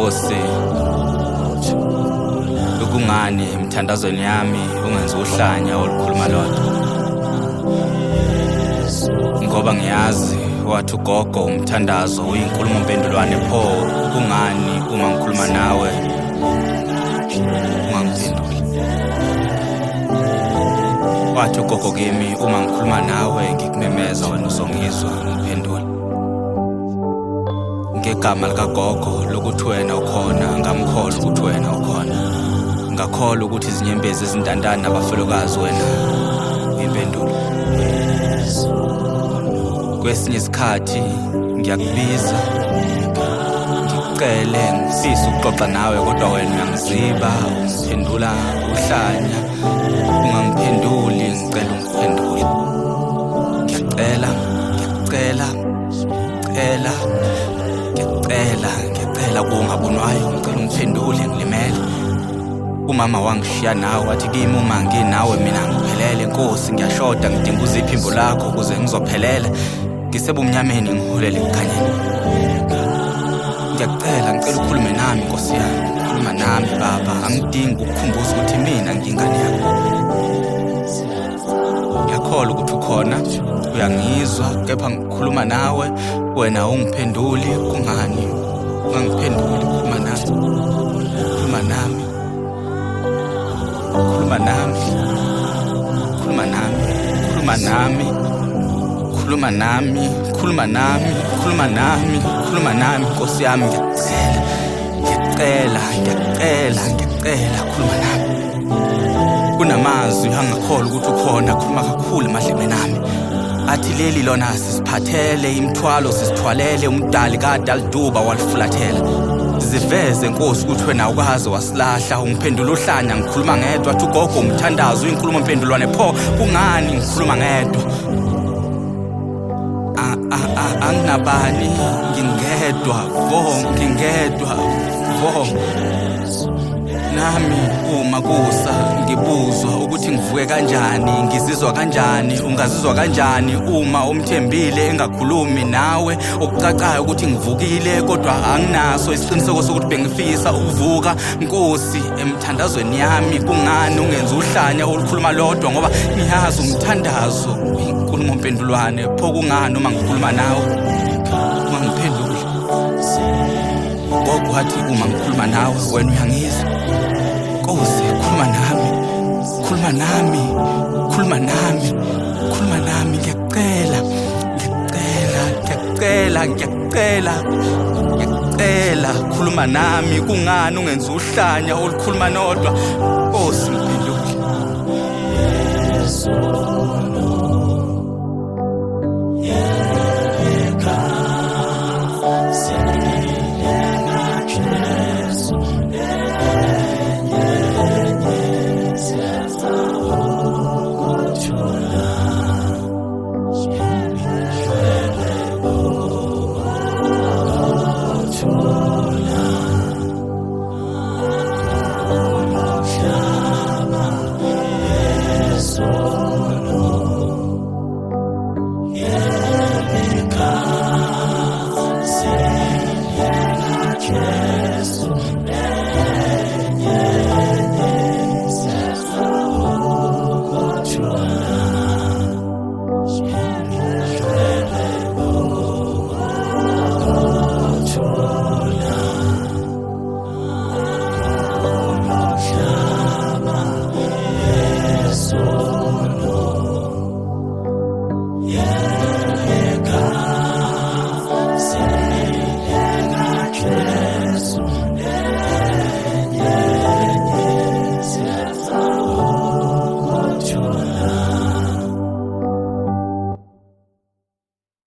Nkosi, ukungani emthandazweni yami ungenza uhlanya olukhuluma lodwa? Ngoba ngiyazi wathi ugogo umthandazo uyinkulumo mpendulwane, pho kungani uma ngikhuluma nawe ungangiphenduli? Wathi ugogo kimi uma ngikhuluma nawe ngikumemeza wena uzongizwa ngiphendule. Ngegama likagogo lokuthi wena ukhona, ngamkholwa ukuthi wena ukhona. Ngakholwa ukuthi izinyembezi ezintandane nabafelokazi wena uyimpendulo. Kwesinye isikhathi ngiyakubiza, ngikucele, ngifisa ukuxoxa nawe, kodwa wena uyangiziba, ungiphendula uhlanya, ungangiphenduli, ngicela ungiphendule. Ngiyacela kungabonwayo, ngicela ungiphendule, ngilimele. Umama wangishiya nawe, wathi kimi uma nginawe mina ngiphelele. Nkosi, ngiyashoda, ngidinga uziphimbo lakho ukuze ngizophelela. Ngisebumnyameni ngiholele ekukhanyeni. Ngicela ukhulume nami Nkosi yami, khuluma nami Baba. Angidingi ukukhumbuza ukuthi mina ngingane yakho. Ngiyakholwa ukuthi ukhona, uyangizwa, kepha ngikhuluma nawe wena ungiphenduli. Kungani ungangiphenduli? Khuluma nami Nkosi yami. Ngiyacela, khuluma nami. Kunamazwi angakholwa ukuthi ukhona, khuluma kakhulu emadlebeni nami. Athi leli lona sisiphathele, imithwalo sisithwalele, umdali kade aliduba walifulathela. Ziveze Nkosi ukuthi wena ukwazi wasilahla, ungiphendula uhlanya, ngikhuluma ngedwa. Athi ugogo umthandazo uyinkulumo mpendulwane, pho kungani ngikhuluma ngedwa? Anginabani, ngingedwa vo. Nami uma kusa ngibuzwa ukuthi ngivuke kanjani, ngizizwa kanjani, ungazizwa kanjani uma umthembile engakhulumi nawe, okucacayo ukuthi ngivukile, kodwa anginaso isiqiniseko sokuthi bengifisa ukuvuka. Nkosi, emthandazweni yami kungani ungenza uhlanya olukhuluma lodwa? Ngoba ngiyazi umthandazo uyinkulumo mpendulwane, pho kungani uma ngikhuluma nawe ungangiphenduli? Gogo wathi uma ngikhuluma nawe wena uyangizwa. Nkosi, khuluma nami. Ngiyacela, khuluma nami. Kungani ungenza uhlanya olukhuluma nodwa? Nkosi, ngiphendule.